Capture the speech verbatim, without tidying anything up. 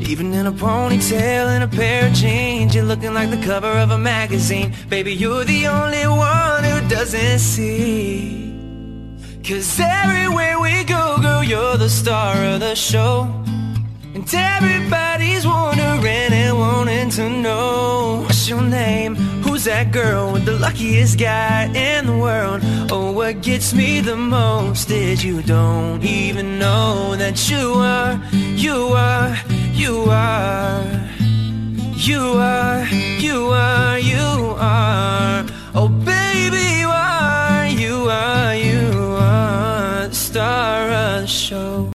Even in a ponytail and a pair of jeans, you're looking like the cover of a magazine. Baby, you're the only one who doesn't see. Cause everywhere we go, girl, you're the star of the show. And everybody's wondering and wanting to know, what's your name? Who's that girl with the luckiest guy in the world? Oh, what gets me the most is you don't even know that you are, you are, you are, you are